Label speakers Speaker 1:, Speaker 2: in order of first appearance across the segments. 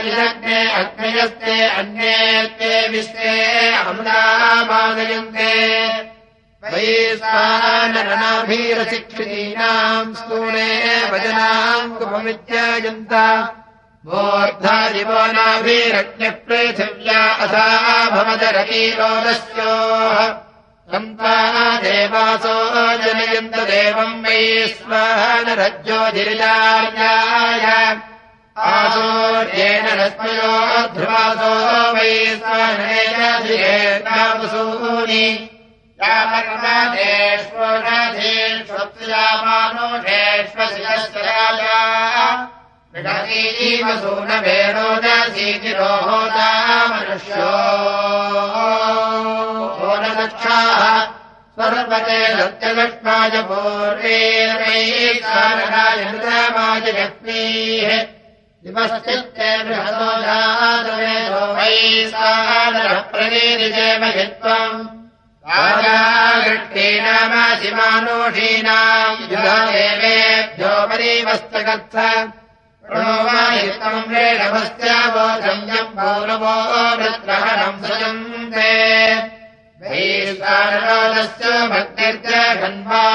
Speaker 1: इदग्ने अग्नयस्ते अन्येत्ते विश्वे अमृतामादयन्ते वैश्वानरनाभिरशिक्षितीनाम् स्थूले वजनाम् कुपमित्यायन्त मूर्धादिवो नाभिरज्ञः पृथिव्या अथा भवदरकीरोदस्योः सन्ता देवासो जनयन्त देवम् वैश्वानरज्योतिर्यार्याय आसूर्येण रश्मयो ध्रुवासो वैश्वानरेण यामर्मदेष्वोषधीष्वप्स्यामानुषेष्वशिरस्वराजा विषतीवसूनवेरोदसीतिरो होता मनुष्यो होनदक्षाः स्वर्पते सत्यलक्ष्माय पूर्वेरैकाराय मृतमाय जग्नीः दिवश्चित्ते बृहतो जातवेदो वैश्वानरः प्रवीरिजेम यत्त्वम् राजागृष्टीनामासिमानोषीणाम् युधदेवेभ्यो परीवस्तगत्थ प्रणोवायुक्तम् रेणभस्यावोचम् यम् पौरवो वृत्रहणम् सृजन्ते वैश्वानरोदस्य भक्तिर्च घन्वा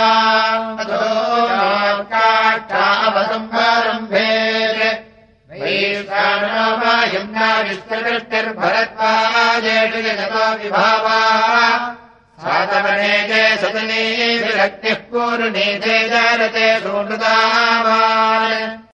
Speaker 1: काष्ठावसम्भारम्भेत् वैश्वानरो वायुम्ना विष्णुकृष्टिर्भरद्वाजेषु यजतो विभावा सातमनेजे सदने विरक्तिः पूर्णीते जारते सूनृतावान्